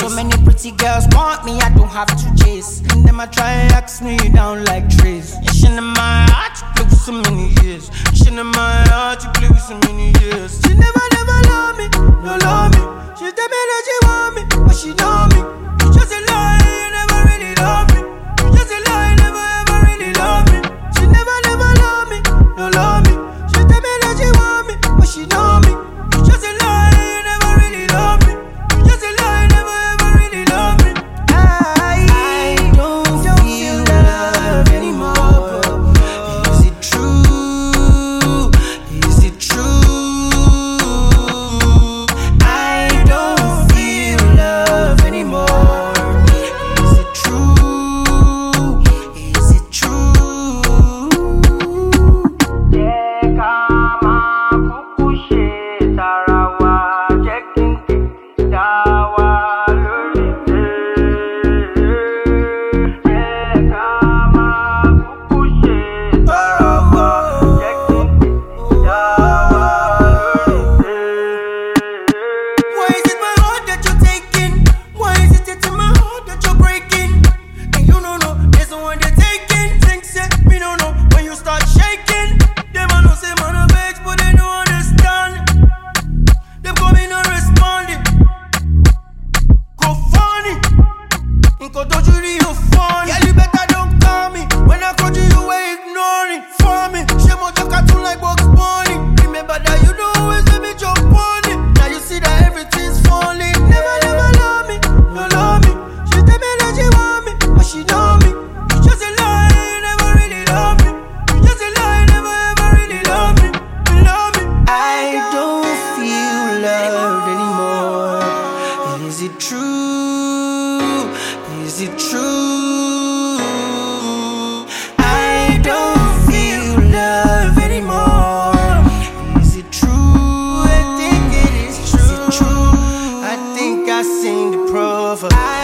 So many pretty girls want me, I don't have to chase. And them I try and ask me down like trees. You shouldn't in my heart, you play with so many years. You shouldn't in my heart, you play with so many years. She never love me, no love me. She tell me that she want me, but she know me. You just a lie, you never really love me. You just a lie, you never ever really love me. She never love me, no love me. She tell me that she want me, but she know me. You just a lie, you never really love me. You just a lie, you never ever really love me. I don't feel love anymore. Is it true? Is it true? I don't feel love anymore. Is it true? Is it true? Why is it my heart that you're taking? Why is it in my heart that you're breaking? And you don't know, there's the one they're taking. Things that me don't know when you start shaking. Them I know say man a vex, but they don't understand. Them coming and responding. Go funny. Inko don't you real funny. Yeah, you better don't call me. When I called you, you were ignoring. For me, she more your cartoon like Bugs Bunny. Remember that you don't always let me jump on it. Now you see that everything's falling. Never love me, no love me. She tell me that she want me, but she know me. You just a lie, you never really love me. You just a lie, you never ever really love me. You love me. I don't feel loved anymore. Is it true? Is it true? I don't feel love anymore. Is it true? I think it is true. I think I seen the proverb.